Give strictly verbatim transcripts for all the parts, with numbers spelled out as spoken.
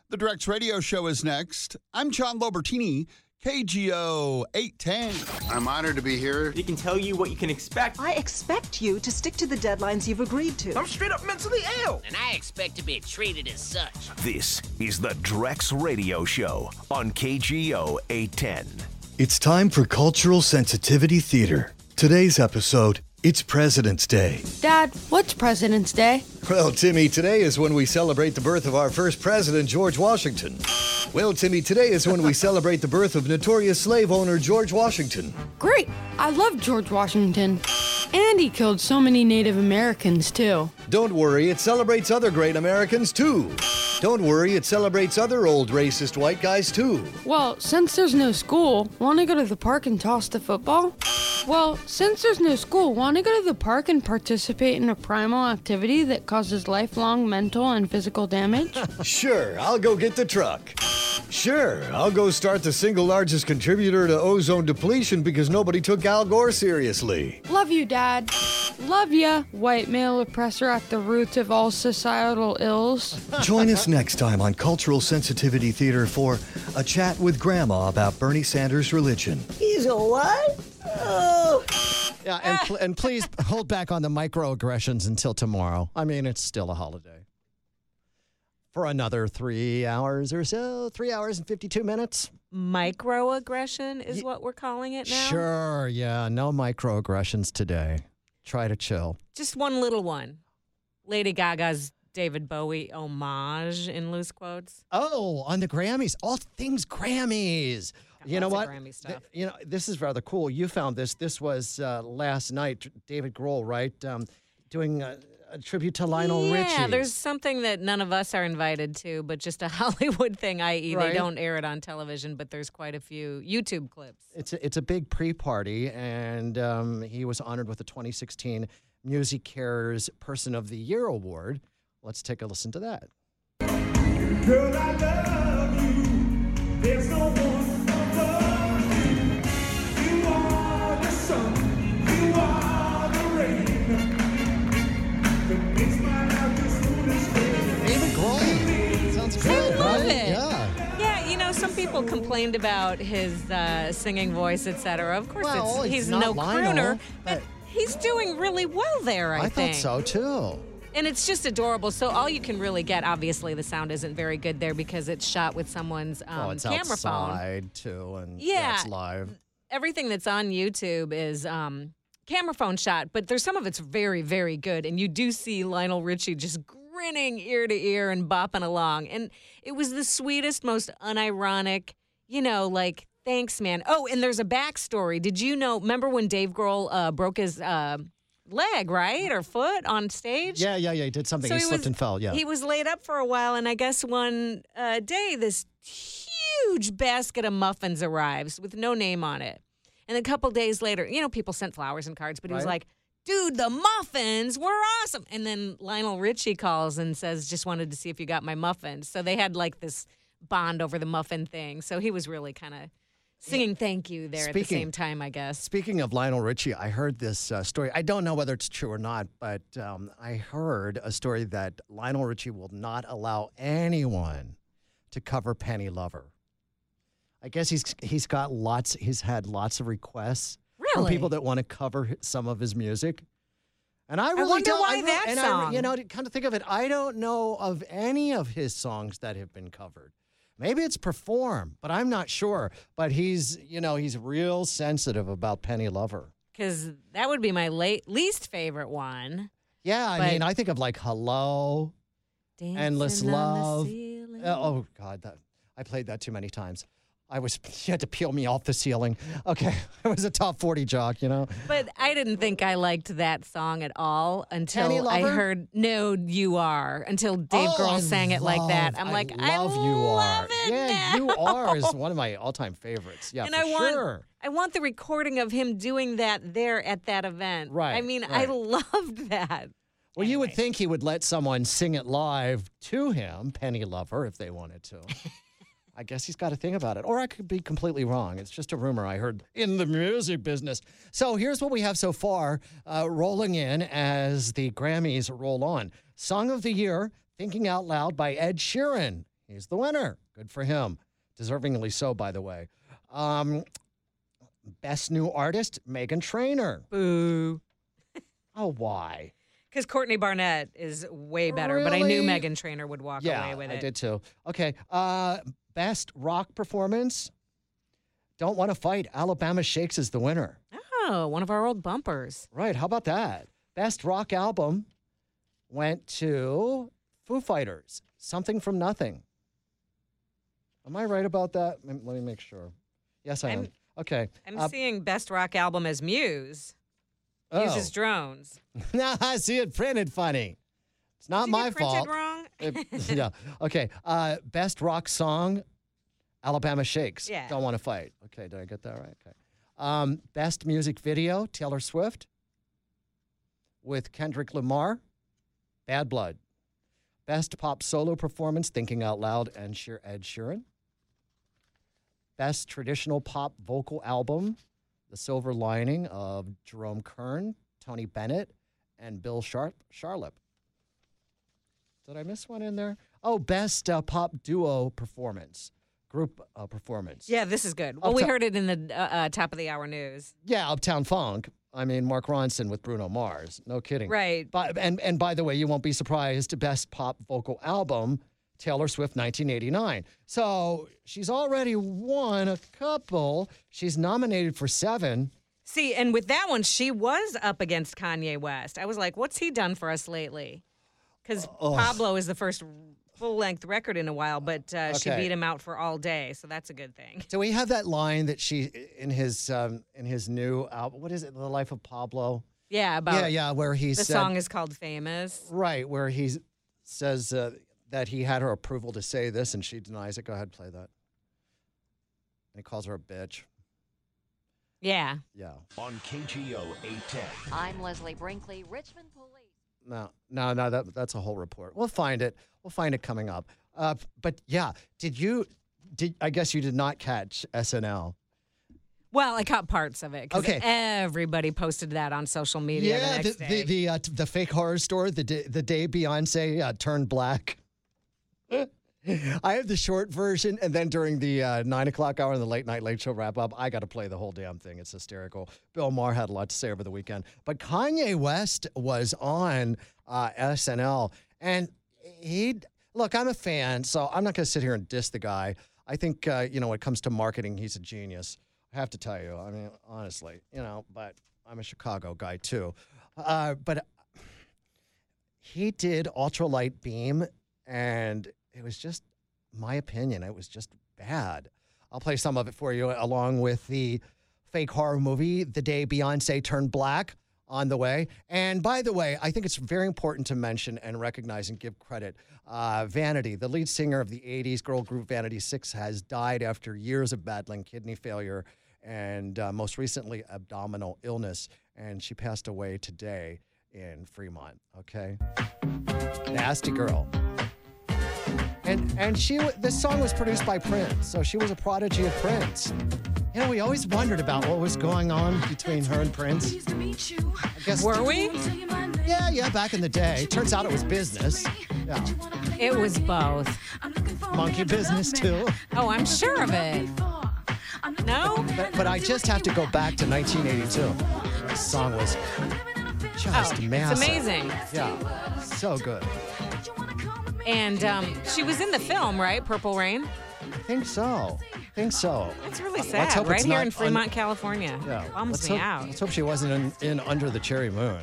The Drex Radio Show is next. I'm John Lobertini, K G O eight ten. I'm honored to be here. He can tell you what you can expect. I expect you to stick to the deadlines you've agreed to. I'm straight up mentally ill. And I expect to be treated as such. This is the Drex Radio Show on K G O eight ten. It's time for Cultural Sensitivity Theater. Today's episode, it's President's Day. Dad, what's President's Day? Well, Timmy, today is when we celebrate the birth of our first president, George Washington. Well, Timmy, today is when we celebrate the birth of notorious slave owner George Washington. Great. I love George Washington. And he killed so many Native Americans, too. Don't worry, it celebrates other great Americans, too. Don't worry, it celebrates other old racist white guys, too. Well, since there's no school, want to go to the park and toss the football? Well, since there's no school, want to go to the park and participate in a primal activity that causes lifelong mental and physical damage? Sure, I'll go get the truck. Sure, I'll go start the single largest contributor to ozone depletion because nobody took Al Gore seriously. Love you, Dad. Love ya, white male oppressor at the root of all societal ills. Join us next time on Cultural Sensitivity Theater for a chat with Grandma about Bernie Sanders' religion. He's a what? Oh. Yeah, and, pl- and please hold back on the microaggressions until tomorrow. I mean, it's still a holiday. For another three hours or so, three hours and fifty-two minutes. Microaggression is y- what we're calling it now? Sure, yeah, no microaggressions today. Try to chill. Just one little one. Lady Gaga's David Bowie homage in loose quotes. Oh, on the Grammys. All things Grammys. Got you know what? Grammy stuff. Th- you know, this is rather cool. You found this. This was uh, last night. David Grohl, right? Um, doing a, a tribute to Lionel yeah, Richie. Yeah, there's something that none of us are invited to, but just a Hollywood thing, that is right. They don't air it on television, but there's quite a few YouTube clips. It's a, it's a big pre-party, and um, he was honored with the twenty sixteen Music Cares Person of the Year Award. Let's take a listen to that. Girl, I love you. There's no one above you. You are the sun. You are the rain. That makes my life just foolish. David Grohl. Sounds good, I love right? it. Yeah. Yeah, you know, some people complained about his uh, singing voice, et cetera. Of course, Well, it's, it's he's not no Lionel, crooner, but- but he's doing really well there, I, I think. thought so, too. And it's just adorable. So all you can really get, obviously, the sound isn't very good there because it's shot with someone's um, oh, it's camera outside, phone. too, and Yeah. that's live. Everything that's on YouTube is um, camera phone shot, but there's some of it's very, very good. And you do see Lionel Richie just grinning ear to ear and bopping along. And it was the sweetest, most unironic, you know, like, thanks, man. Oh, and there's a backstory. Did you know, remember when Dave Grohl uh, broke his uh, leg, right, or foot on stage? Yeah, yeah, yeah. He did something. So he, he slipped was- and fell, yeah. He was laid up for a while, and I guess one uh, day this huge basket of muffins arrives with no name on it. And a couple days later, you know, people sent flowers and cards, but he was Right. like, dude, the muffins were awesome. And then Lionel Richie calls and says, just wanted to see if you got my muffins. So they had like this bond over the muffin thing. So he was really kind of singing thank you there Speaking- at the same time, I guess. Speaking of Lionel Richie, I heard this uh, story. I don't know whether it's true or not, but um, I heard a story that Lionel Richie will not allow anyone to cover Penny Lover. I guess he's he's got lots. He's had lots of requests from Really? people that want to cover hi- some of his music. And I really wonder don't. why I re- that and I, song. you know, to kind of think of it, I don't know of any of his songs that have been covered. Maybe it's performed, but I'm not sure. But he's, you know, he's real sensitive about Penny Lover. Because that would be my late, least favorite one. Yeah, I But- mean, I think of like Hello, Endless Dancing on the Love. ceiling. Uh, oh, God, that I played that too many times. I was, you had to peel me off the ceiling. Okay, I was a top forty jock, you know? But I didn't think I liked that song at all Penny until I Lover? heard "No, You Are" until Dave Oh, Grohl I sang it like that. love- I'm like, I love you love are. it Yeah, now. you are is one of my all-time favorites. Yeah, and for I want, sure. I want the recording of him doing that there at that event. Right, I mean, I right. loved that. Well, you would think he would let someone sing it live to him, Penny Lover, if they wanted to. I guess he's got a thing about it. Or I could be completely wrong. It's just a rumor I heard in the music business. So here's what we have so far uh, rolling in as the Grammys roll on. Song of the Year, Thinking Out Loud by Ed Sheeran. He's the winner. Good for him. Deservingly so, by the way. Um, best new artist, Meghan Trainor. Boo. Oh, why? Because Courtney Barnett is way better, but I knew Really? Meghan Trainor would walk Yeah, away with it. I did too. Okay. Uh, best rock performance, Don't Want to Fight. Alabama Shakes is the winner. Oh, one of our old bumpers. Right. How about that? Best rock album went to Foo Fighters, Something from Nothing. Am I right about that? Let me make sure. Yes, I am. I'm- Okay. I'm Uh, seeing best rock album as Muse. oh. Uses drones. Now I see it printed funny. It's not Did my you print fault. it wrong? It- yeah. Okay. Uh, best rock song, Alabama Shakes. Yeah. Don't Want to Fight. Okay. Did I get that right? Okay. Um, best music video, Taylor Swift with Kendrick Lamar, Bad Blood. Best pop solo performance, Thinking Out Loud and Sheer Ed Sheeran. Best traditional pop vocal album, The Silver Lining of Jerome Kern, Tony Bennett, and Bill Sharp Charlap. Did I miss one in there? Oh, best uh, pop duo performance, group uh, performance. Yeah, this is good. Well, we Uptown- heard it in the uh, uh, top of the hour news. Yeah, Uptown Funk. I mean, Mark Ronson with Bruno Mars. No kidding. Right. By, and, and by the way, you won't be surprised, best pop vocal album, Taylor Swift, nineteen eighty-nine. So she's already won a couple. She's nominated for seven. See, and with that one, she was up against Kanye West. I was like, what's he done for us lately? Because Ugh. Pablo is the first full-length record in a while, but uh, she Okay. beat him out for All Day, so that's a good thing. Do we have that line that she in his um, in his new album? What is it? The Life of Pablo. Yeah, about yeah, yeah, where he the said, song is called Famous. right, where he says uh, that he had her approval to say this, and she denies it. Go ahead, play that. And he calls her a bitch. Yeah. Yeah. On K G O eight ten. I'm Leslie Brinkley, Richmond Police. No, no, no. That that's a whole report. We'll find it. We'll find it coming up. Uh, but yeah, did you? Did I guess you did not catch S N L? Well, I caught parts of it because Okay. everybody posted that on social media the Yeah, next the day. the the, uh, t- the fake horror story. The day, the day Beyonce uh, turned black. I have the short version, and then during the uh, nine o'clock hour in the late night late show wrap up, I got to play the whole damn thing. It's hysterical. Bill Maher had a lot to say over the weekend, but Kanye West was on uh, S N L, and he look. I'm a fan, so I'm not going to sit here and diss the guy. I think uh, you know when it comes to marketing, he's a genius. I have to tell you. I mean, honestly, you know. But I'm a Chicago guy too. Uh, but he did Ultralight Beam, and it was just my opinion. It was just bad. I'll play some of it for you along with the fake horror movie, The Day Beyonce Turned Black, on the way. And by the way, I think it's very important to mention and recognize and give credit. Uh, Vanity, the lead singer of the eighties girl group Vanity Six, has died after years of battling kidney failure and uh, most recently abdominal illness. And she passed away today in Fremont, okay? Nasty girl. And and she w- this song was produced by Prince, so she was a prodigy of Prince. You know, we always wondered about what was going on between her and Prince. I guess Were we? Yeah, yeah, back in the day. Turns out it was business. Yeah. It was both. Monkey business too. Oh, I'm sure of it. No? But, but I just have to go back to nineteen eighty-two. This song was just Oh, massive. it's amazing. Yeah, so good. And um, she was in the film, right? Purple Rain? I think so. I think so. It's really Let's sad. hope Right it's here not in Fremont, un- California. Yeah. Bums let's me hope, out. Let's hope she wasn't in, in Under the Cherry Moon.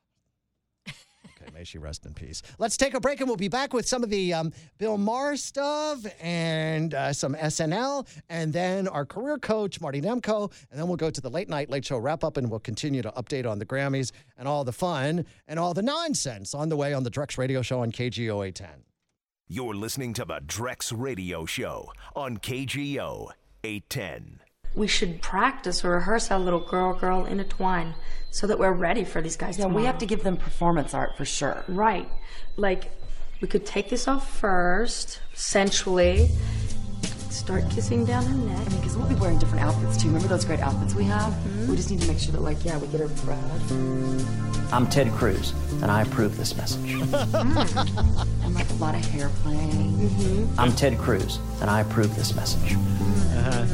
Okay, may she rest in peace. Let's take a break, and we'll be back with some of the um, Bill Maher stuff and uh, some S N L, and then our career coach, Marty Nemko, and then we'll go to the Late Night Late Show wrap-up, and we'll continue to update on the Grammys and all the fun and all the nonsense on the way on the Drex Radio Show on K G O eight ten. You're listening to the Drex Radio Show on K G O eight ten. We should practice or rehearse our little girl girl intertwine so that we're ready for these guys Yeah, tomorrow. we have to give them performance art for sure. Right. Like, we could take this off first, sensually, start kissing down her neck. I mean, because we'll be wearing different outfits too. Remember those great outfits we have? Mm-hmm. We just need to make sure that, like, yeah, we get her proud. I'm Ted Cruz, and I approve this message. mm. And like a lot of hair play. Mm-hmm. I'm Ted Cruz, and I approve this message. Uh-huh.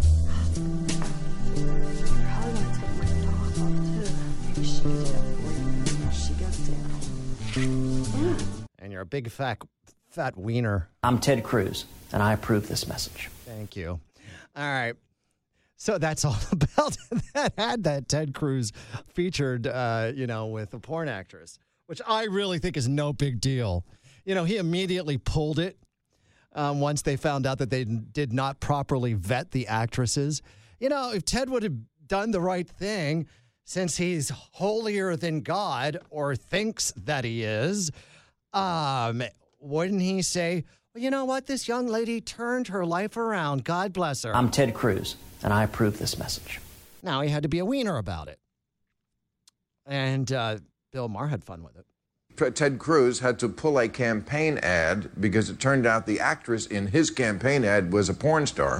And you're a big fat, fat wiener. I'm Ted Cruz, and I approve this message. Thank you. All right. So that's all about that ad that Ted Cruz featured, uh, you know, with a porn actress, which I really think is no big deal. You know, he immediately pulled it um, once they found out that they did not properly vet the actresses. You know, if Ted would have done the right thing, since he's holier than God or thinks that he is, um, wouldn't he say, well, you know what? This young lady turned her life around. God bless her. I'm Ted Cruz, and I approve this message. Now he had to be a wiener about it. And uh, Bill Maher had fun with it. Ted Cruz had to pull a campaign ad because it turned out the actress in his campaign ad was a porn star.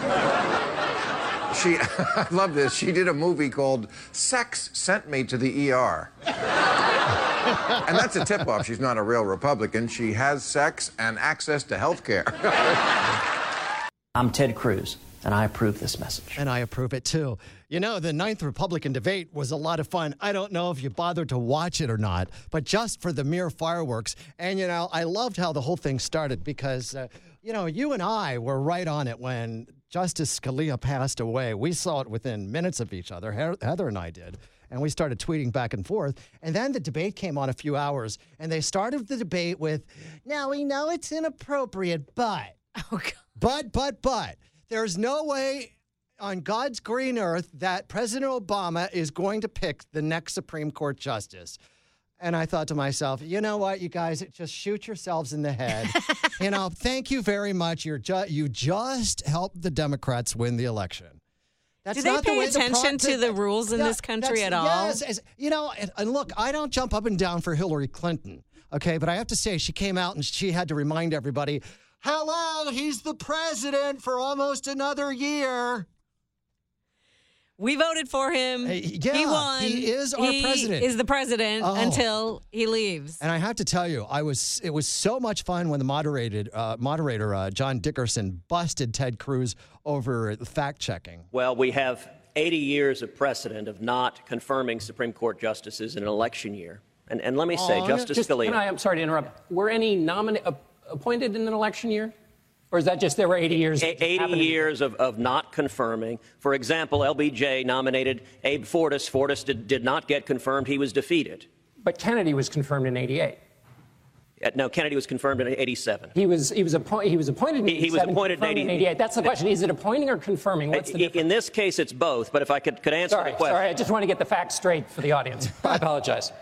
She, I love this, she did a movie called Sex Sent Me to the E R. And that's a tip-off. She's not a real Republican. She has sex and access to health care. I'm Ted Cruz, and I approve this message. And I approve it, too. You know, the ninth Republican debate was a lot of fun. I don't know if you bothered to watch it or not, but just for the mere fireworks. And, you know, I loved how the whole thing started because, uh, you know, you and I were right on it when Justice Scalia passed away. We saw it within minutes of each other. Heather and I did. And we started tweeting back and forth. And then the debate came on a few hours. And they started the debate with, now we know it's inappropriate, but, oh, God. but, but, but, there's no way on God's green earth that President Obama is going to pick the next Supreme Court justice. And I thought to myself, you know what, you guys, just shoot yourselves in the head. You know, thank you very much. You're ju- you just helped the Democrats win the election. That's Do they not pay the way attention the pro- to the rules in Yeah, this country that's- at all? Yes. As, you know, and, and look, I don't jump up and down for Hillary Clinton, okay? But I have to say, she came out and she had to remind everybody, hello, he's the president for almost another year. We voted for him. Hey, yeah, he won. he is our he president. is the president Oh. until he leaves. And I have to tell you, I was it was so much fun when the moderated uh, moderator uh, John Dickerson busted Ted Cruz over fact checking. Well, we have eighty years of precedent of not confirming Supreme Court justices in an election year. And and let me say, Oh, Justice just, Scalia. Can I, I'm sorry to interrupt. Were any nomina- uh, appointed in an election year? Or is that just there were eighty years? A- eighty years of, of not confirming. For example, L B J nominated Abe Fortas. Fortas did, did not get confirmed. He was defeated. But Kennedy was confirmed in eighty-eight. Uh, no, Kennedy was confirmed in eighty-seven. He was he was, appoint, he was appointed in He- he was eighty-seven, appointed in confirmed in eighty- eighty-eight. That's the question. Is it appointing or confirming? What's the difference? In this case, it's both. But if I could, could answer Sorry, the question. sorry. I just want to get the facts straight for the audience. I apologize.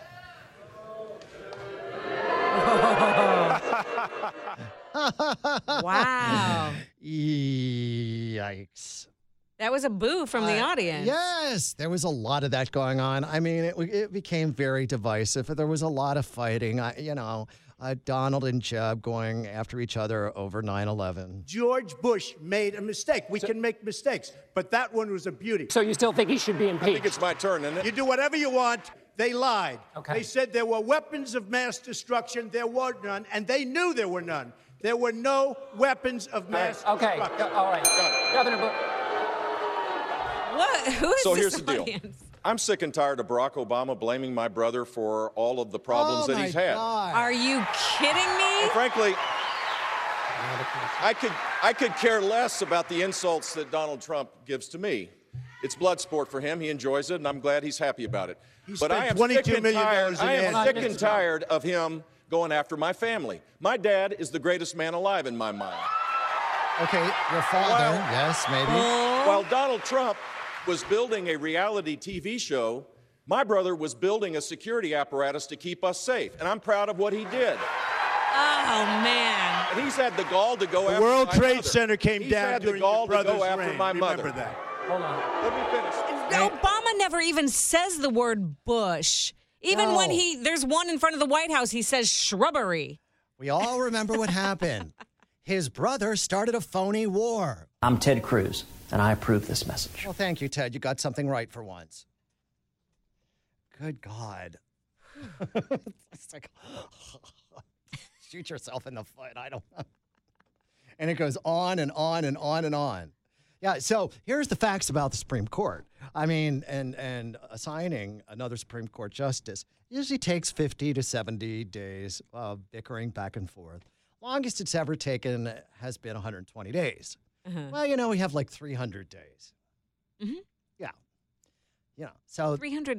Wow. Yikes. That was a boo from the Uh, audience. Yes, there was a lot of that going on. I mean, it, it became very divisive. There was a lot of fighting. I, you know, uh, Donald and Jeb going after each other over nine eleven. George Bush made a mistake. We can make mistakes, but that one was a beauty. So you still think he should be impeached? I think it's my turn, isn't it? You do whatever you want. They lied. Okay. They said there were weapons of mass destruction. There were none, and they knew there were none. There were no weapons of mass All right. Okay. destruction. All right. Governor Bush. What? Who is So this here's the deal. audience? I'm sick and tired of Barack Obama blaming my brother for all of the problems Oh, that my he's had. God. Are you kidding me? And frankly, I could I could care less about the insults that Donald Trump gives to me. It's blood sport for him. He enjoys it, and I'm glad he's happy about it. He but I spent am twenty-two sick and million tired. dollars in I am ads. sick and tired of him going after my family. My dad is the greatest man alive in my mind. Okay, your father, yes, maybe. While Donald Trump was building a reality T V show, my brother was building a security apparatus to keep us safe, and I'm proud of what he did. Oh, man. And he's had the gall to go The after World my Trade mother. Center came he's down had the during your gall to brother's go after reign. my Remember mother. that. Hold on. Let me finish. Obama never even says the word bush. Even No. when he there's one in front of the White House, he says shrubbery. We all remember what happened. his brother started a phony war. I'm Ted Cruz, and I approve this message. Well, thank you, Ted. You got something right for once. Good God. It's like, shoot yourself in the foot. I don't know. And it goes on and on and on and on. Yeah, so here's the facts about the Supreme Court. I mean, and and assigning another Supreme Court justice usually takes fifty to seventy days of bickering back and forth. Longest it's ever taken has been one hundred twenty days. Uh-huh. Well, you know, we have like three hundred days. Mm-hmm. Yeah. You know, so three hundred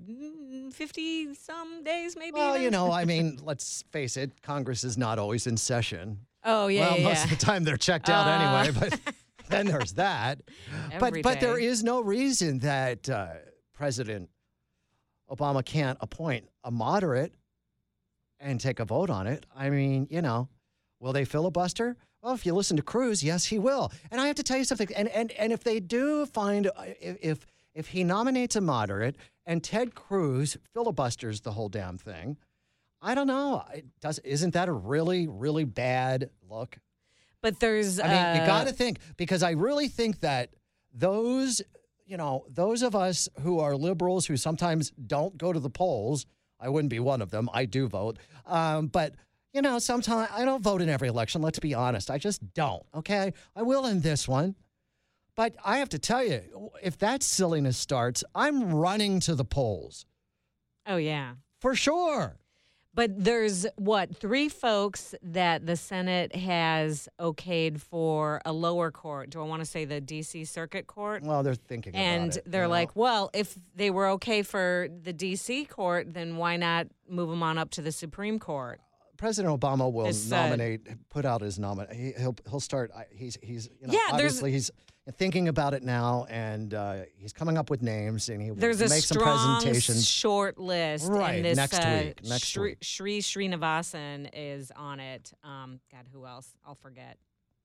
fifty some days, maybe. well, even? you know, I mean, let's face it, Congress is not always in session. Oh, yeah, Well, yeah, most yeah. of the time they're checked out Uh. anyway, but then there's that. but Every but there day. is no reason that uh, President Obama can't appoint a moderate and take a vote on it. I mean, you know, will they filibuster? Well, if you listen to Cruz, yes, he will. And I have to tell you something. And and and if they do find if if, if he nominates a moderate and Ted Cruz filibusters the whole damn thing, I don't know. It does isn't that a really really bad look? But there's. I mean, uh, you got to think, because I really think that those, you know, those of us who are liberals who sometimes don't go to the polls, I wouldn't be one of them. I do vote. Um, but, you know, sometimes I don't vote in every election. Let's be honest. I just don't. Okay. I will in this one. But I have to tell you, if that silliness starts, I'm running to the polls. Oh, yeah. For sure. But there's, what, three folks that the Senate has okayed for a lower court. Do I want to say the D C Circuit Court? Well, they're thinking and about it. they're you know? like, well, if they were okay for the D C court, then why not move them on up to the Supreme Court? President Obama will This, uh, nominate, put out his nominate. He, he'll he'll start. I- He's he's you know, Yeah, there's- obviously he's thinking about it now, and uh, he's coming up with names, and he will There's a make some strong presentations. short list. Right, and this, next uh, week, next Shri, week. Shri Srinivasan is on it. Um, God, who else? I'll forget.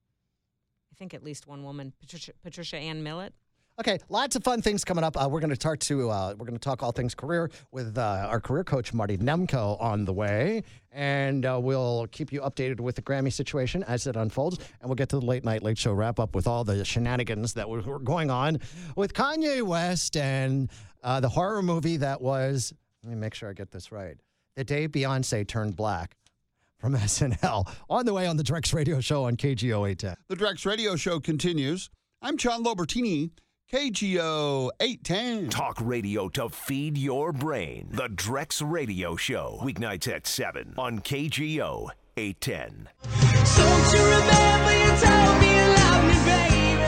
I think at least one woman, Patricia, Patricia Ann Millett. Okay, lots of fun things coming up. Uh, we're going to talk to uh, we're going to talk all things career with uh, our career coach Marty Nemko on the way, and uh, we'll keep you updated with the Grammy situation as it unfolds, and we'll get to the late night late show wrap up with all the shenanigans that were were going on with Kanye West and uh, the horror movie that was. Let me make sure I get this right. The day Beyonce turned black. From S N L on the way on the Drex Radio Show on K G O eight ten. The Drex Radio Show continues. I'm John Lobertini, K G O eight ten. Talk radio to feed your brain. The Drex Radio Show. Weeknights at seven on K G O eight ten. Don't you remember you told me you loved me, baby?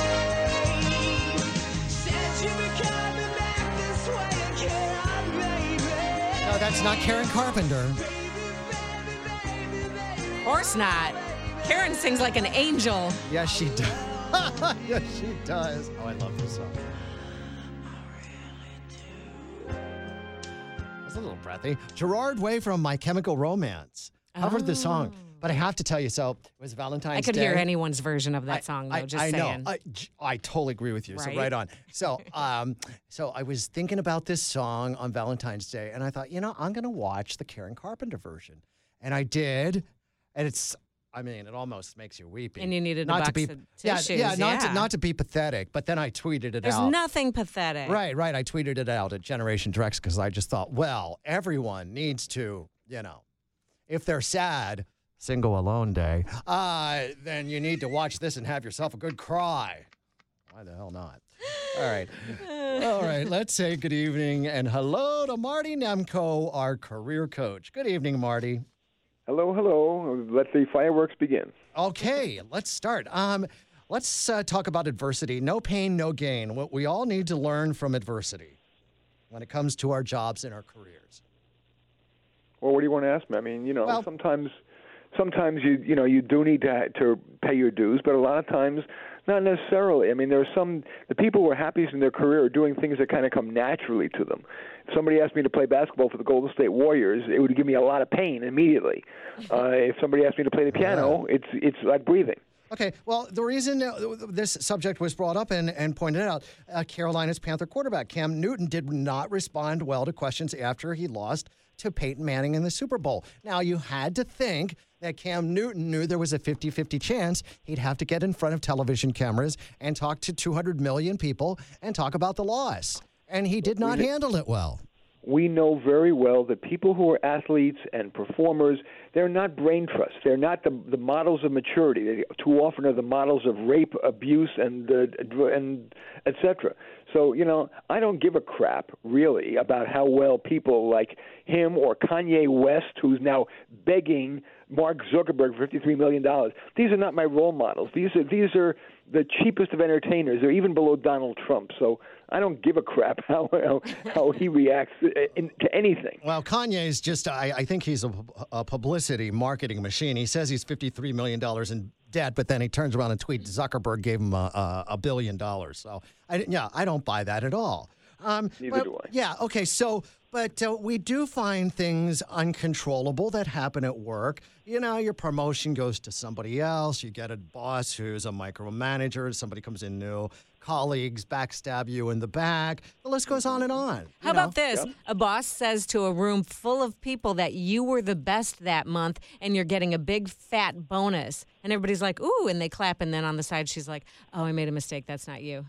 Said you'd be coming back this way again, baby. No, that's not Karen Carpenter. Of course not. Karen sings like an angel. Yes, she does. Yes, she does. Oh, I love this song. It's a little breathy. Gerard Way from My Chemical Romance covered the song. But I have to tell you, so it was Valentine's I could Day. hear anyone's version of that I- song, though, I, just I saying. know. I, I totally agree with you. So Right? right on. So, um, so I was thinking about this song on Valentine's Day, and I thought, you know, I'm going to watch the Karen Carpenter version. And I did. And it's, I mean, it almost makes you weepy. And you needed a not box to be, of yeah, tissues, yeah, not to yeah. not to be pathetic. But then I tweeted it There's out. nothing pathetic. Right, right. I tweeted it out at Generation Drex because I just thought, well, everyone needs to, you know, if they're sad, single alone day, uh, then you need to watch this and have yourself a good cry. Why the hell not? All right. All right. Let's say good evening and hello to Marty Nemko, our career coach. Good evening, Marty. Hello, hello. Let the fireworks begin. Okay, let's start. Um, let's uh, talk about adversity. No pain, no gain. What we all need to learn from adversity when it comes to our jobs and our careers. Well, what do you want to ask me? I mean, you know, Well- sometimes, sometimes you you know you do need to to pay your dues, but a lot of times not necessarily. I mean, there are some the people who are happiest in their career are doing things that kind of come naturally to them. If somebody asked me to play basketball for the Golden State Warriors, it would give me a lot of pain immediately. Uh, if somebody asked me to play the piano, it's it's like breathing. Okay, well, the reason uh, this subject was brought up and, and pointed out, uh, Carolina's Panther quarterback Cam Newton did not respond well to questions after he lost to Peyton Manning in the Super Bowl. Now, you had to think that Cam Newton knew there was a fifty-fifty chance he'd have to get in front of television cameras and talk to two hundred million people and talk about the loss. And he did not handle it well. We know very well that people who are athletes and performers, they're not brain trusts. They're not the, the models of maturity. They too often are the models of rape, abuse, and uh, and et cetera. So, you know, I don't give a crap, really, about how well people like him or Kanye West, who's now begging Mark Zuckerberg for fifty-three million dollars. These are not my role models. These are these are the cheapest of entertainers. They're even below Donald Trump. So I don't give a crap how how, how he reacts in, to anything. Well, Kanye is just, I, I think he's a, a publicity marketing machine. He says he's fifty-three million dollars in debt, but then he turns around and tweets Zuckerberg gave him a, a, a billion dollars. So, I, yeah, I don't buy that at all. Um, Neither but, do I. Yeah, okay, so, but uh, we do find things uncontrollable that happen at work. You know, your promotion goes to somebody else. You get a boss who's a micromanager. Somebody comes in new. Colleagues backstab you in the back. The list goes on and on. How about this? Yep. A boss says to a room full of people that you were the best that month and you're getting a big fat bonus. And everybody's like, ooh, and they clap. And then on the side, she's like, oh, I made a mistake. That's not you.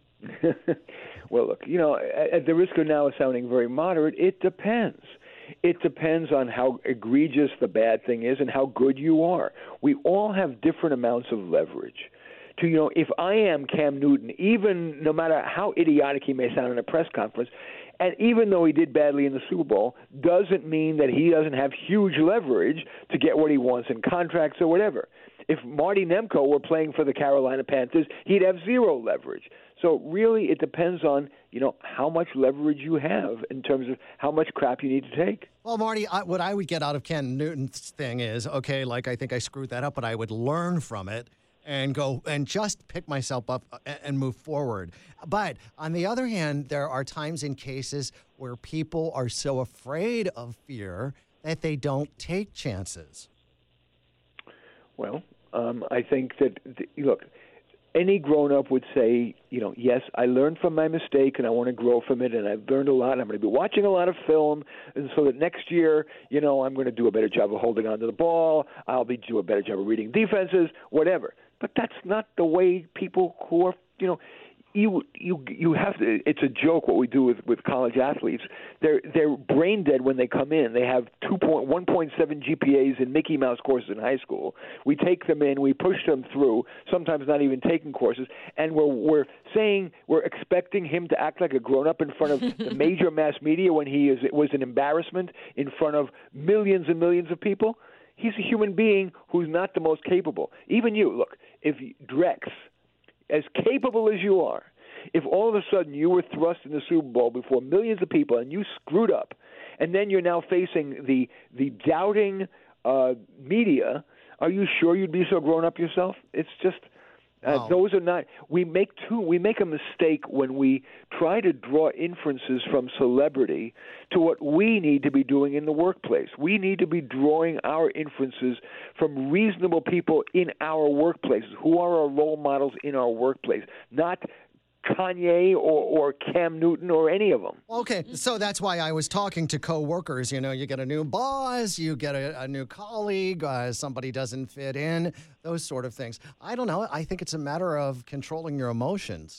Well, look, you know, at the risk of now sounding very moderate, it depends. It depends on how egregious the bad thing is and how good you are. We all have different amounts of leverage. To, you know, if I am Cam Newton, even no matter how idiotic he may sound in a press conference, and even though he did badly in the Super Bowl, doesn't mean that he doesn't have huge leverage to get what he wants in contracts or whatever. If Marty Nemko were playing for the Carolina Panthers, he'd have zero leverage. So really, it depends on, you know, how much leverage you have in terms of how much crap you need to take. Well, Marty, I, what I would get out of Cam Newton's thing is, okay, like I think I screwed that up, but I would learn from it and go and just pick myself up and move forward. But on the other hand, there are times in cases where people are so afraid of fear that they don't take chances. Well, um, I think that, look, any grown-up would say, you know, yes, I learned from my mistake and I want to grow from it, and I've learned a lot. I'm going to be watching a lot of film, and so that next year, you know, I'm going to do a better job of holding on to the ball. I'll be do a better job of reading defenses, whatever. But that's not the way people who are, you know, you you you have to. It's a joke what we do with, with college athletes. They're they're brain dead when they come in. They have two point one point seven G P As in Mickey Mouse courses in high school. We take them in, we push them through. Sometimes not even taking courses, and we're we're saying we're expecting him to act like a grown up in front of the major mass media when he is it was an embarrassment in front of millions and millions of people. He's a human being who's not the most capable. Even you, look, if Drex, as capable as you are, if all of a sudden you were thrust in the Super Bowl before millions of people and you screwed up, and then you're now facing the the doubting uh, media, are you sure you'd be so grown up yourself? It's just uh, wow. Those are not. We make two. We make a mistake when we try to draw inferences from celebrity to what we need to be doing in the workplace. We need to be drawing our inferences from reasonable people in our workplaces, who are our role models in our workplace, not Kanye or, or Cam Newton or any of them. Okay, so that's why I was talking to coworkers. You know, you get a new boss, you get a, a new colleague, uh, somebody doesn't fit in, those sort of things. I don't know. I think it's a matter of controlling your emotions.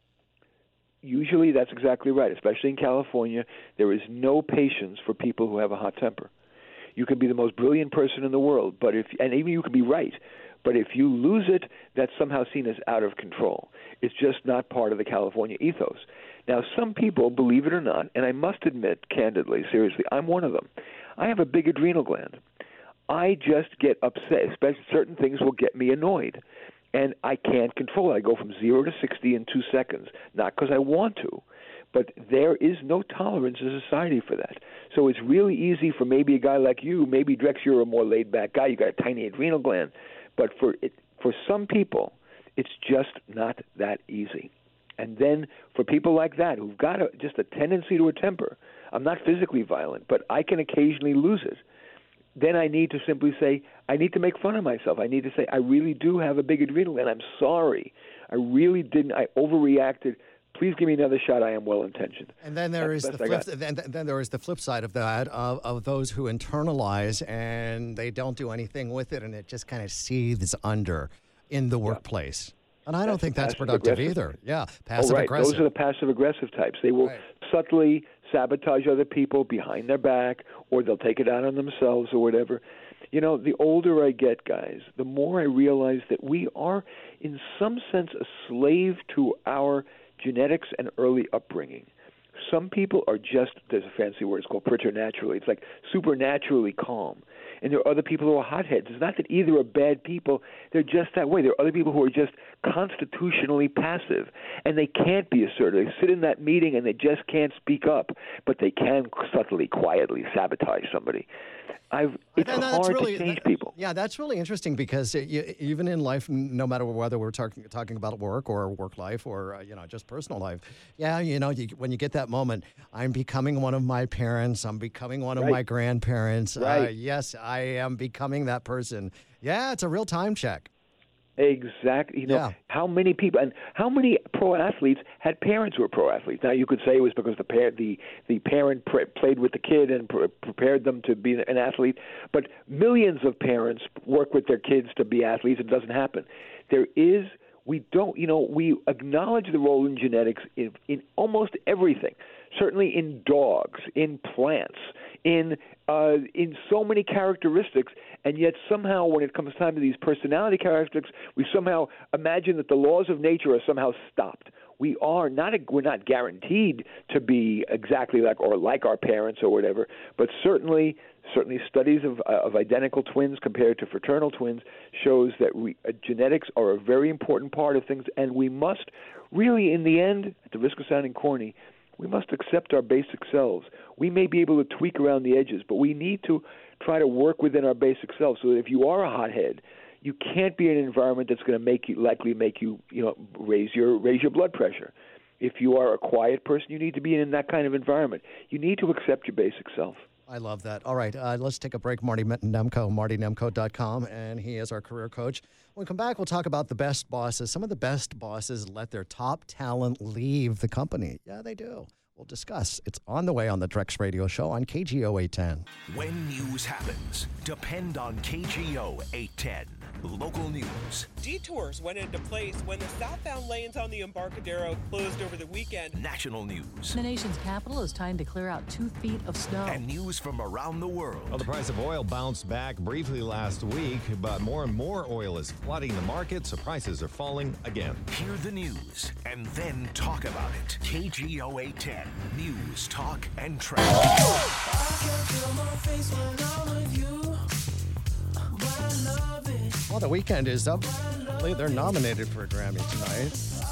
Usually that's exactly right, especially in California. There is no patience for people who have a hot temper. You can be the most brilliant person in the world, but if and even you can be right, but if you lose it, that's somehow seen as out of control. It's just not part of the California ethos. Now, some people, believe it or not, and I must admit, candidly, seriously, I'm one of them. I have a big adrenal gland. I just get upset, especially certain things will get me annoyed. And I can't control it. I go from zero to sixty in two seconds, not because I want to, but there is no tolerance in society for that. So it's really easy for maybe a guy like you, maybe Drex, you're a more laid-back guy, you got a tiny adrenal gland, but for it, for some people, it's just not that easy. And then for people like that who've got a, just a tendency to a temper, I'm not physically violent, but I can occasionally lose it. Then I need to simply say, I need to make fun of myself. I need to say, I really do have a big adrenal, and I'm sorry. I really didn't. I overreacted. please give me another shot. I am well-intentioned. And then there That's is the the best I flip. got. Then, then there is the flip side of that of, of those who internalize and they don't do anything with it, and it just kind of seethes under in the workplace. And I don't That's think that's passive productive aggressive. either. Yeah, Oh, passive right. aggressive. Those are the passive-aggressive types. They will Right. subtly sabotage other people behind their back, or they'll take it out on themselves or whatever. You know, the older I get, guys, the more I realize that we are, in some sense, a slave to our genetics and early upbringing. Some people are just, there's a fancy word, it's called preternaturally. It's like supernaturally calm. And there are other people who are hotheads. It's not that either are bad people. They're just that way. There are other people who are just constitutionally passive, and they can't be assertive. They sit in that meeting and they just can't speak up, but they can subtly, quietly sabotage somebody. I've, it's No, no, that's hard really- to change that- people. Yeah, that's really interesting because it, you, even in life, no matter whether we're talking talking about work or work life or uh, you know just personal life, yeah, you know, you, when you get that moment, I'm becoming one of my parents. I'm becoming one of Right. my grandparents. Uh, Right. yes, I am becoming that person. Yeah, it's a real time check. Exactly. You know, Yeah. how many people and how many pro athletes had parents who were pro athletes? Now, you could say it was because the par- the the parent pr- played with the kid and pr- prepared them to be an athlete, but millions of parents work with their kids to be athletes. It doesn't happen. There is we don't, you know, we acknowledge the role in genetics in, in almost everything. Certainly in dogs, in plants, in uh, in so many characteristics, and yet somehow when it comes time to these personality characteristics, we somehow imagine that the laws of nature are somehow stopped. We are not we're not guaranteed to be exactly like or like our parents or whatever, but certainly certainly studies of of identical twins compared to fraternal twins shows that we, uh, genetics are a very important part of things, and we must really, in the end, at the risk of sounding corny, we must accept our basic selves. We may be able to tweak around the edges, but we need to try to work within our basic selves so that if you are a hothead, you can't be in an environment that's going to make you likely make you, you know, raise your raise your blood pressure. If you are a quiet person, you need to be in that kind of environment. You need to accept your basic self. I love that. All right, uh, let's take a break. Marty Nemko, marty nemko dot com, and he is our career coach. When we come back, we'll talk about the best bosses. Some of the best bosses let their top talent leave the company. Yeah, they do. We'll discuss. It's on the way on the Drex Radio Show on K G O eight ten. When news happens, depend on K G O eight ten. Local news. Detours went into place when the southbound lanes on the Embarcadero closed over the weekend. National news. The nation's capital is trying to clear out two feet of snow. And news from around the world. Well, the price of oil bounced back briefly last week, but more and more oil is flooding the market, so prices are falling again. Hear the news and then talk about it. K G O eight ten. News, talk, and traffic. Well, the weekend is up. They're nominated for a Grammy tonight.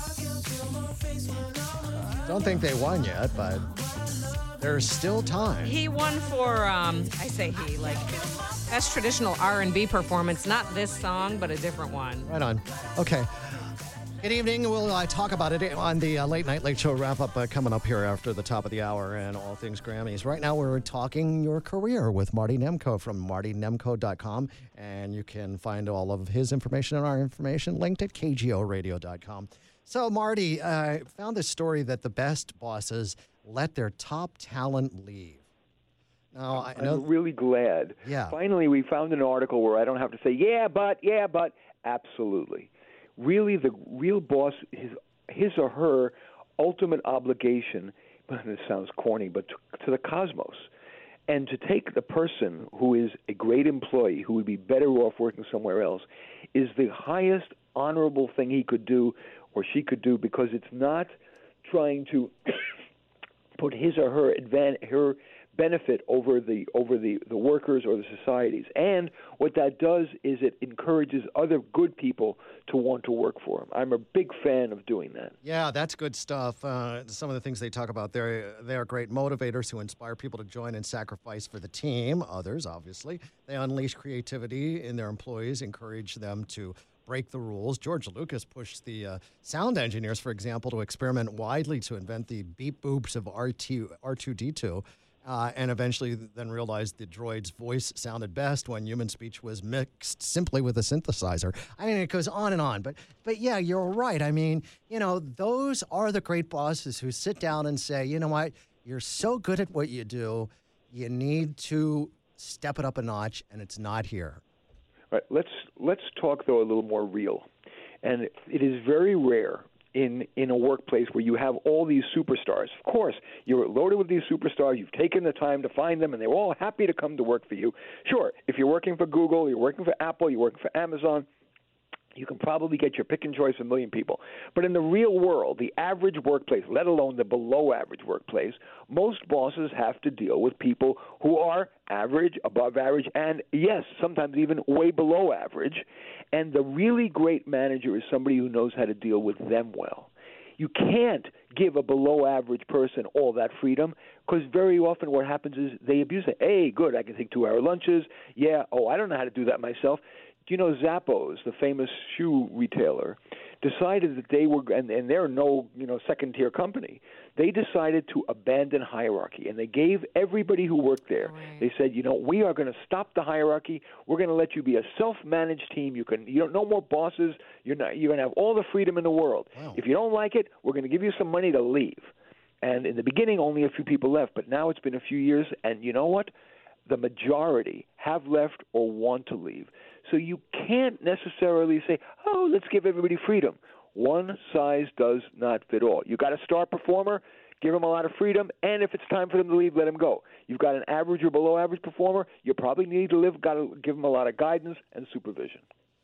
Don't think they won yet, but there's still time. He won for, um, I say he, like, best traditional R and B performance. Not this song, but a different one. Right on. Okay. Good evening. We'll uh, talk about it on the uh, Late Night Late Show wrap-up uh, coming up here after the top of the hour and all things Grammys. Right now, we're talking your career with Marty Nemko from marty nemko dot com, and you can find all of his information and our information linked at k g o radio dot com. So, Marty, I uh, found this story that the best bosses let their top talent leave. Now, I know, I'm really glad. Yeah. Finally, we found an article where I don't have to say, yeah, but, yeah, but, absolutely. Really, the real boss, his, his or her ultimate obligation, this sounds corny, but to, to the cosmos, and to take the person who is a great employee, who would be better off working somewhere else, is the highest honorable thing he could do or she could do, because it's not trying to put his or her advan- her benefit over the over the, the workers or the societies. And what that does is it encourages other good people to want to work for him. I'm a big fan of doing that. Yeah, that's good stuff. Uh, some of the things they talk about there, they are great motivators who inspire people to join and sacrifice for the team. Others, obviously. They unleash creativity in their employees, encourage them to break the rules. George Lucas pushed the uh, sound engineers, for example, to experiment widely to invent the beep boops of R two D two. Uh, and eventually then realized the droid's voice sounded best when human speech was mixed simply with a synthesizer. I mean, it goes on and on. But, but yeah, you're right. I mean, you know, those are the great bosses who sit down and say, you know what, you're so good at what you do, you need to step it up a notch, and it's not here. All right, let's, let's talk, though, a little more real. And it is very rare in in a workplace where you have all these superstars. Of course, you're loaded with these superstars. You've taken the time to find them, and they're all happy to come to work for you. Sure, if you're working for Google, you're working for Apple, you're working for Amazon, you can probably get your pick and choice of a million people. But in the real world, the average workplace, let alone the below average workplace, most bosses have to deal with people who are average, above average, and yes, sometimes even way below average. And the really great manager is somebody who knows how to deal with them well. You can't give a below average person all that freedom, because very often what happens is they abuse it. Hey, good, I can take two hour lunches. Yeah, oh, I don't know how to do that myself. Do you know Zappos, the famous shoe retailer, decided that they were, and, and they're no, you know, second-tier company, they decided to abandon hierarchy, and they gave everybody who worked there, right. They said, you know, we are going to stop the hierarchy. We're going to let you be a self-managed team. You can, you don't, no more bosses. You're not, you're going to have all the freedom in the world. Wow. If you don't like it, we're going to give you some money to leave. And in the beginning, only a few people left, but now it's been a few years, and you know what? The majority have left or want to leave. So you can't necessarily say, oh, let's give everybody freedom. One size does not fit all. You've got a star performer, give them a lot of freedom, and if it's time for them to leave, let them go. You've got an average or below average performer, you probably need to live, got to give them a lot of guidance and supervision.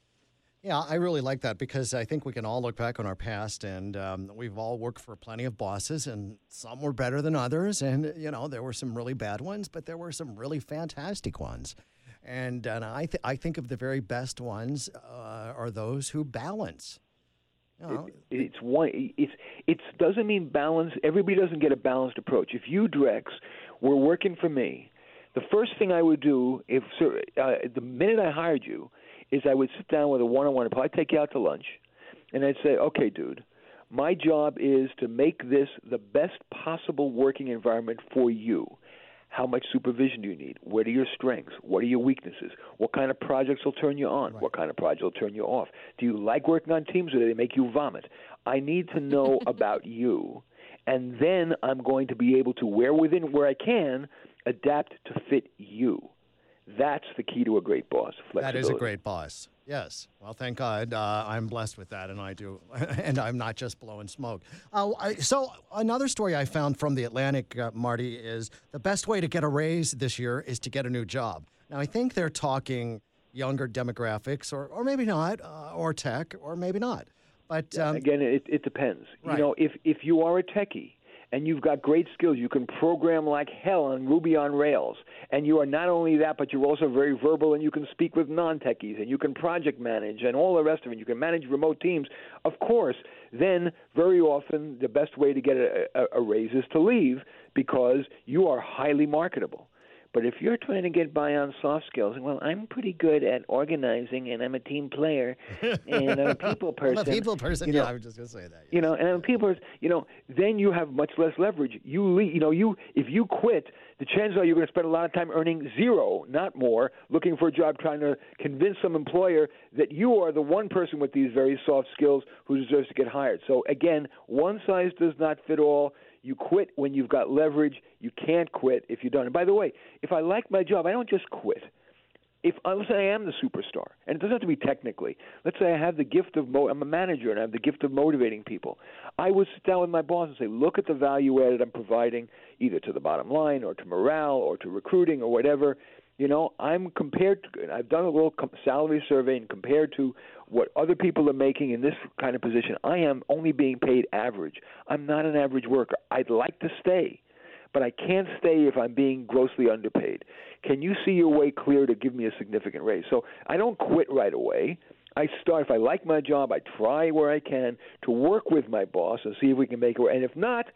Yeah, I really like that because I think we can all look back on our past, and um, we've all worked for plenty of bosses, and some were better than others, and, you know, there were some really bad ones, but there were some really fantastic ones. And, and I, th- I think of the very best ones uh, are those who balance. You know, it, it's one. It's it doesn't mean balance. Everybody doesn't get a balanced approach. If you, Drex, were working for me, the first thing I would do, if uh, the minute I hired you, is I would sit down with a one-on-one. I'd probably take you out to lunch, and I'd say, okay, dude, my job is to make this the best possible working environment for you. How much supervision do you need? What are your strengths? What are your weaknesses? What kind of projects will turn you on? Right. What kind of projects will turn you off? Do you like working on teams or do they make you vomit? I need to know about you, and then I'm going to be able to, where within where I can, adapt to fit you. That's the key to a great boss. That is a great boss. Yes. Well, thank God uh, I'm blessed with that, and I do, and I'm not just blowing smoke. Uh, I, so another story I found from The Atlantic, uh, Marty, is the best way to get a raise this year is to get a new job. Now, I think they're talking younger demographics, or or maybe not, uh, or tech, or maybe not. But um, again, it, it depends. Right. You know, if if you are a techie and you've got great skills, you can program like hell on Ruby on Rails. And you are not only that, but you're also very verbal, and you can speak with non-techies, and you can project manage, and all the rest of it. You can manage remote teams. Of course, then very often the best way to get a, a, a raise is to leave because you are highly marketable. But if you're trying to get by on soft skills, well, I'm pretty good at organizing, and I'm a team player, and I'm a people person. I'm a people person. You know, yeah, I was just going to say that. Yes. You know, and I'm a people person. You know, then you have much less leverage. You, leave, you know, you if you quit, the chances are you're going to spend a lot of time earning zero, not more, looking for a job, trying to convince some employer that you are the one person with these very soft skills who deserves to get hired. So again, one size does not fit all. You quit when you've got leverage. You can't quit if you don't. And by the way, if I like my job, I don't just quit. If let's say I am the superstar, and it doesn't have to be technically. Let's say I have the gift of mo- I'm a manager and I have the gift of motivating people. I would sit down with my boss and say, look at the value added I'm providing, either to the bottom line or to morale or to recruiting or whatever. You know, I'm compared to, I've done a little salary survey, and compared to what other people are making in this kind of position, I am only being paid average. I'm not an average worker. I'd like to stay, but I can't stay if I'm being grossly underpaid. Can you see your way clear to give me a significant raise? So I don't quit right away. I start, if I like my job, I try where I can to work with my boss and see if we can make it work. And if not,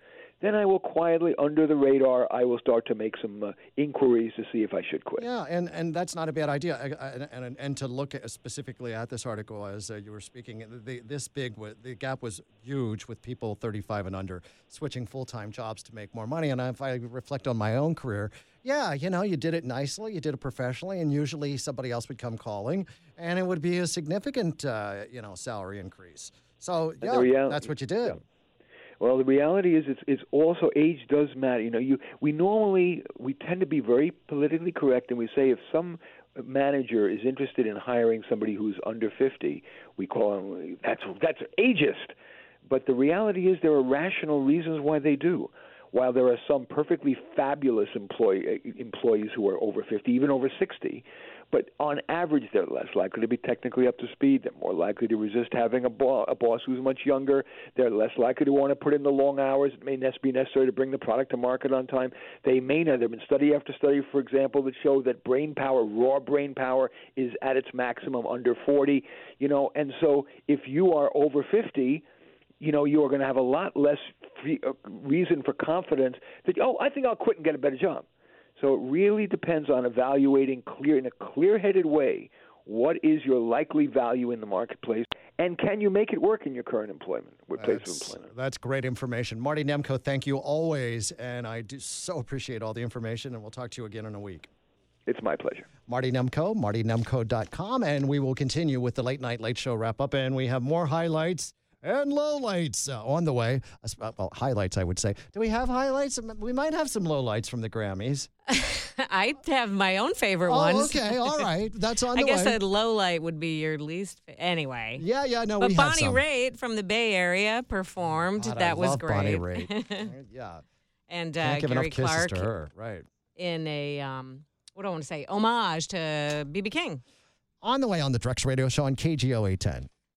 then I will quietly, under the radar, I will start to make some uh, inquiries to see if I should quit. Yeah, and, and that's not a bad idea. I, I, and, and, and to look at specifically at this article as uh, you were speaking, the, this big, the gap was huge with people thirty-five and under switching full-time jobs to make more money. And if I reflect on my own career, yeah, you know, you did it nicely, you did it professionally, and usually somebody else would come calling, and it would be a significant, uh, you know, salary increase. So, yeah, reality, that's what you did. Yeah. Well, the reality is, it's, it's also age does matter. You know, you we normally we tend to be very politically correct, and we say if some manager is interested in hiring somebody who's under fifty, we call them that's that's ageist. But the reality is, there are rational reasons why they do. While there are some perfectly fabulous employee, employees who are over fifty, even over sixty, but on average they're less likely to be technically up to speed. They're more likely to resist having a, bo- a boss who's much younger. They're less likely to want to put in the long hours. It may ne- be necessary to bring the product to market on time. They may not. There have been study after study, for example, that show that brain power, raw brain power, is at its maximum under forty. You know, and so if you are over fifty, you know, you are going to have a lot less free, uh, reason for confidence that, oh, I think I'll quit and get a better job. So it really depends on evaluating clear in a clear-headed way what is your likely value in the marketplace, and can you make it work in your current employment, place of employment. That's great information. Marty Nemko, thank you always, and I do so appreciate all the information, and we'll talk to you again in a week. It's my pleasure. Marty Nemko, marty nemko dot com, and we will continue with the Late Night Late Show wrap-up, and we have more highlights and lowlights uh, on the way. Uh, well, highlights, I would say. Do we have highlights? We might have some lowlights from the Grammys. I have my own favorite oh, ones. okay, all right. That's on the I guess way. a low light would be your least. Fa- anyway. Yeah, yeah, no, but we Bonnie have some. Raitt from the Bay Area performed. God, that I was love great. Bonnie Raitt. yeah. And uh, Can't give Gary enough kisses Clark to her. Right. in a um, what do I want to say? Homage to B B King. On the way on the Drex Radio Show on K G O eight ten.